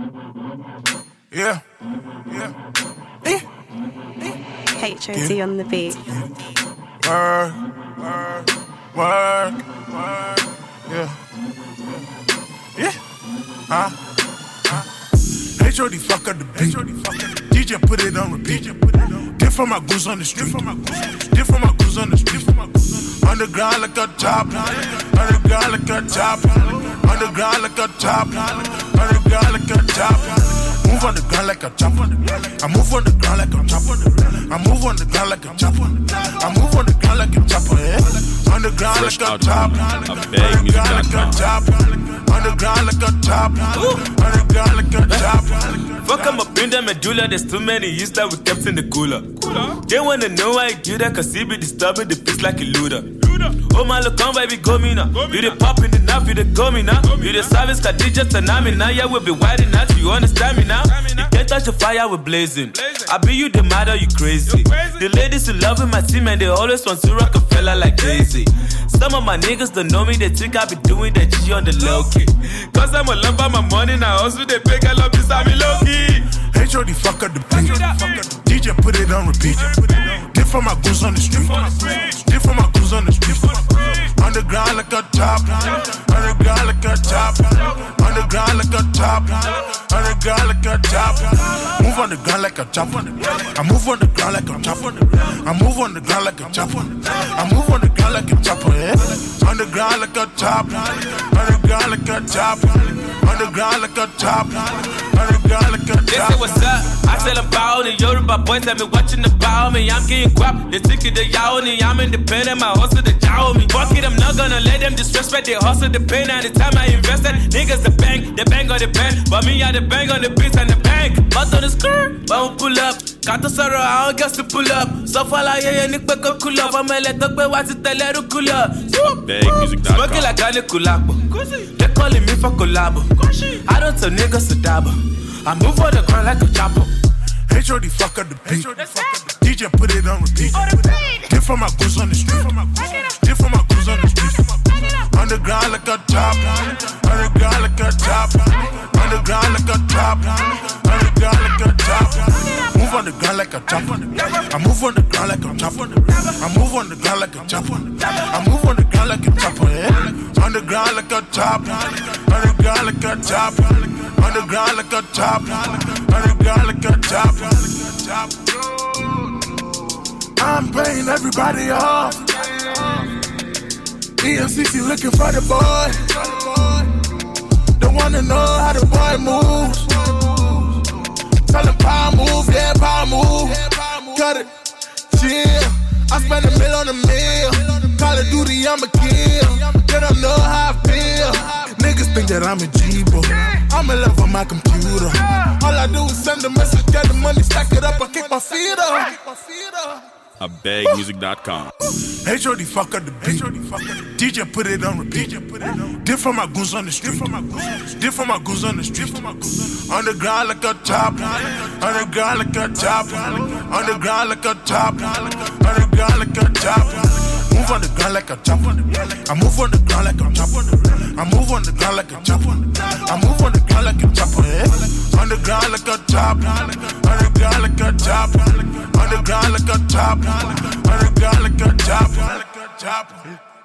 Yeah. HOD on the beat. Word. Yeah. HOD fuck up the beat. DJ put it on repeat. Dip for my goose on the street. Dip for my goose on the street. Underground like a top. Underground like a top. Underground like a top. Underground like a top. Move on the ground like a chopper. I move on the ground like a chopper. I move on the ground like a chopper. I move on the ground like a chopper. Yeah. Underground like a top. Underground like a top. Underground like a top. Underground like a top. Fuck, I'm up in the medulla. There's too many years that we kept in the cooler. They wanna know why I do that, cause he be disturbing the peace like a looter. Oh my look on baby, go me now. You the pop in the knife, you the go me now. You the service, Khadija, Tanami now. Yeah, we'll be widing out, you understand me now. You can't touch the fire, we're blazing. I be you the matter, you crazy. The ladies who love my team and they always want to rock a fella like Daisy. Some of my niggas don't know me, they think I be doing that G on the low key. Cause I'm a lump of my money now, also they pay I love this, I be low key. HOD fuck up the beat. DJ put it on repeat. Dip for my goose on the street. Dip for my goose on the street. Underground like a top. Underground like a top. Underground like a top. Underground like a top. Move on the ground like a chopper. I move on the ground like a chopper. I move on the ground like a chopper. I move on the ground like a chopper. Yeah. Underground like a top. Underground like a top. Underground like a top. Underground like a top. They say what's up, I tell them about it. Yoruba boys tell me watching about me. I'm getting guap, they think it the yaoni. I'm independent, my hustle the jow me. Fuck it, I'm not gonna let them disrespect. They hustle the pain and the time I invested. Niggas the bang on the band. But me I the bang on the beats and the bank. But on the skirt, but we pull up. Got the sorrow, I don't get to pull up. So far like yeah, Nick back up cool up. I'm a let up, but what's it tell her to cool up? Smoking like a collabo. They calling me for collabo. I don't tell niggas to dabble. I move on the ground like a chopper. HOD fuck up the beat. DJ put it on repeat. Dip for my goose on the street. Dip for my goose on the street. Underground like a top. Underground like a top. Underground like a top. Underground like a top. Move on the ground like a chopper. I move on the ground like a chopper. I move on the ground like a chopper. I move on the ground like a chopper. Yeah. Underground like a top. Underground like a top. Underground like a top. Underground like a top. I'm paying everybody off. EMCC looking for the boy. Don't wanna know how the boy moves. Tell him power move, yeah, power move. Cut it, chill. I spend $1 million on a meal. Call of Duty, I'm a kill. They don't know how I feel. Niggas think that I'm a G-bo. I'm in love with my computer. All I do is send a message, get the money, stack it up, I kick my feet up. Abegmusic.com. HOD fuck up the beat. DJ put it on repeat. Dip for my goons on the street. Dip for my goons on the street. Underground like a top. Underground like a top. Underground like a top. Underground like a top. Move on the ground like a chopper. I move on the ground like a chopper. I move on the ground like a chopper. I move on the ground like a chopper. Yeah. Underground like a top. Underground like a top. Underground like a top. Underground like a top.